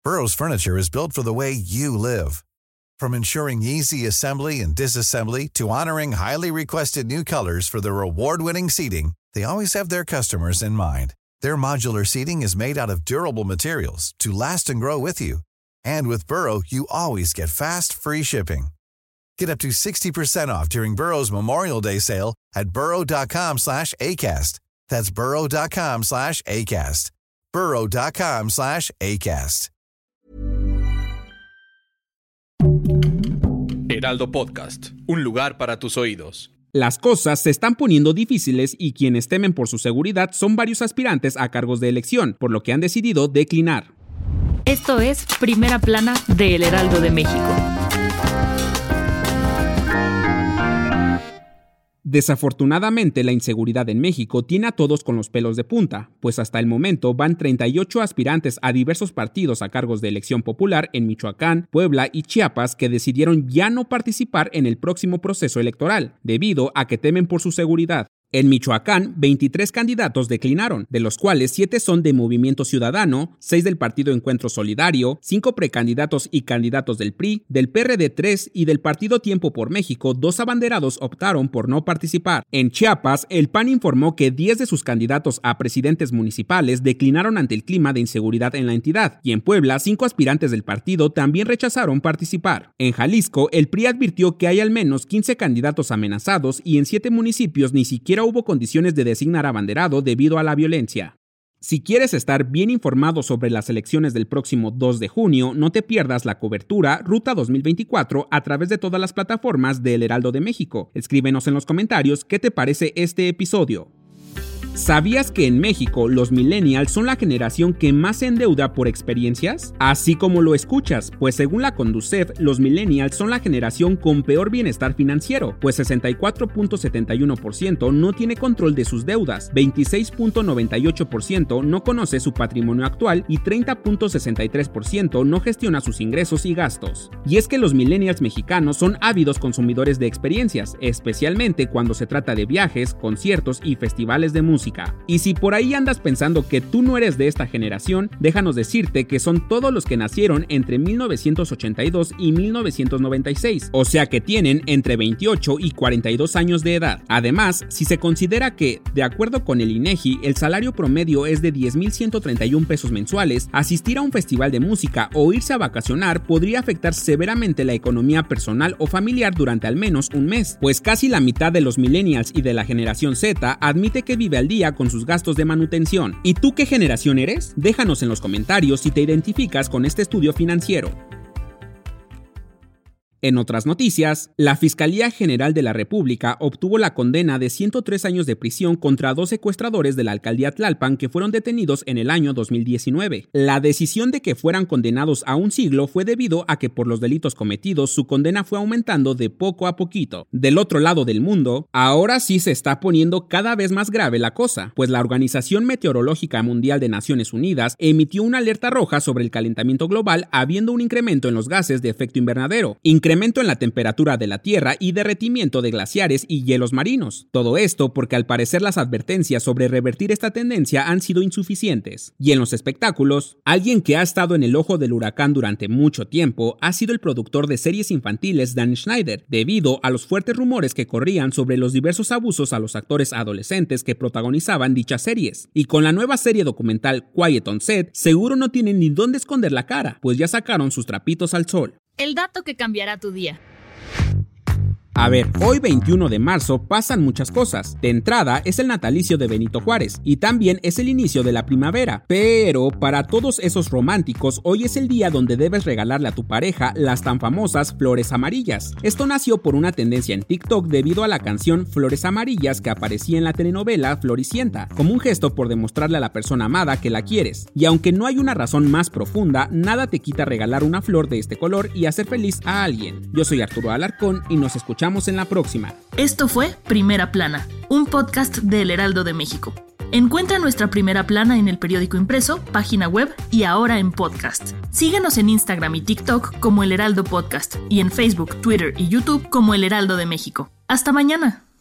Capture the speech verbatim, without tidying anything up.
Burrow's furniture is built for the way you live. From ensuring easy assembly and disassembly to honoring highly requested new colors for their award-winning seating, they always have their customers in mind. Their modular seating is made out of durable materials to last and grow with you. And with Burrow, you always get fast, free shipping. Get up to sixty percent off during Burrow's Memorial Day sale at burrow.com slash ACAST. That's burrow.com slash ACAST. burrow.com slash ACAST. Heraldo Podcast, un lugar para tus oídos. Las cosas se están poniendo difíciles y quienes temen por su seguridad son varios aspirantes a cargos de elección, por lo que han decidido declinar. Esto es Primera Plana de El Heraldo de México. Desafortunadamente, la inseguridad en México tiene a todos con los pelos de punta, pues hasta el momento van treinta y ocho aspirantes a diversos partidos a cargos de elección popular en Michoacán, Puebla y Chiapas que decidieron ya no participar en el próximo proceso electoral, debido a que temen por su seguridad. En Michoacán, veintitrés candidatos declinaron, de los cuales siete son de Movimiento Ciudadano, seis del Partido Encuentro Solidario, cinco precandidatos y candidatos del P R I, del P R D tres y del Partido Tiempo por México, dos abanderados optaron por no participar. En Chiapas, el P A N informó que diez de sus candidatos a presidentes municipales declinaron ante el clima de inseguridad en la entidad, y en Puebla, cinco aspirantes del partido también rechazaron participar. En Jalisco, el P R I advirtió que hay al menos quince candidatos amenazados y en siete municipios ni siquiera hubo condiciones de designar abanderado debido a la violencia. Si quieres estar bien informado sobre las elecciones del próximo dos de junio, no te pierdas la cobertura Ruta dos mil veinticuatro a través de todas las plataformas de El Heraldo de México. Escríbenos en los comentarios qué te parece este episodio. ¿Sabías que en México los millennials son la generación que más se endeuda por experiencias? Así como lo escuchas, pues según la Conducef, los millennials son la generación con peor bienestar financiero, pues sesenta y cuatro punto setenta y uno por ciento no tiene control de sus deudas, veintiséis punto noventa y ocho por ciento no conoce su patrimonio actual y treinta punto sesenta y tres por ciento no gestiona sus ingresos y gastos. Y es que los millennials mexicanos son ávidos consumidores de experiencias, especialmente cuando se trata de viajes, conciertos y festivales de música. Y si por ahí andas pensando que tú no eres de esta generación, déjanos decirte que son todos los que nacieron entre mil novecientos ochenta y dos y mil novecientos noventa y seis, o sea que tienen entre veintiocho y cuarenta y dos años de edad. Además, si se considera que, de acuerdo con el INEGI, el salario promedio es de diez mil ciento treinta y uno pesos mensuales, asistir a un festival de música o irse a vacacionar podría afectar severamente la economía personal o familiar durante al menos un mes, pues casi la mitad de los millennials y de la generación Z admite que vive al día con sus gastos de manutención. ¿Y tú qué generación eres? Déjanos en los comentarios si te identificas con este estudio financiero. En otras noticias, la Fiscalía General de la República obtuvo la condena de ciento tres años de prisión contra dos secuestradores de la alcaldía Tlalpan que fueron detenidos en el año dos mil diecinueve. La decisión de que fueran condenados a un siglo fue debido a que por los delitos cometidos su condena fue aumentando de poco a poquito. Del otro lado del mundo, ahora sí se está poniendo cada vez más grave la cosa, pues la Organización Meteorológica Mundial de Naciones Unidas emitió una alerta roja sobre el calentamiento global, habiendo un incremento en los gases de efecto invernadero, incremento en la temperatura de la Tierra y derretimiento de glaciares y hielos marinos. Todo esto porque al parecer las advertencias sobre revertir esta tendencia han sido insuficientes. Y en los espectáculos, alguien que ha estado en el ojo del huracán durante mucho tiempo ha sido el productor de series infantiles Dan Schneider, debido a los fuertes rumores que corrían sobre los diversos abusos a los actores adolescentes que protagonizaban dichas series. Y con la nueva serie documental Quiet on Set, seguro no tienen ni dónde esconder la cara, pues ya sacaron sus trapitos al sol. El dato que cambiará tu día. A ver, hoy veintiuno de marzo pasan muchas cosas. De entrada es el natalicio de Benito Juárez y también es el inicio de la primavera. Pero para todos esos románticos, hoy es el día donde debes regalarle a tu pareja las tan famosas flores amarillas. Esto nació por una tendencia en TikTok debido a la canción Flores Amarillas que aparecía en la telenovela Floricienta, como un gesto por demostrarle a la persona amada que la quieres. Y aunque no hay una razón más profunda, nada te quita regalar una flor de este color y hacer feliz a alguien. Yo soy Arturo Alarcón y nos escuchamos en la próxima. Esto fue Primera Plana, un podcast de El Heraldo de México. Encuentra nuestra Primera Plana en el periódico impreso, página web y ahora en podcast. Síguenos en Instagram y TikTok como El Heraldo Podcast y en Facebook, Twitter y YouTube como El Heraldo de México. ¡Hasta mañana!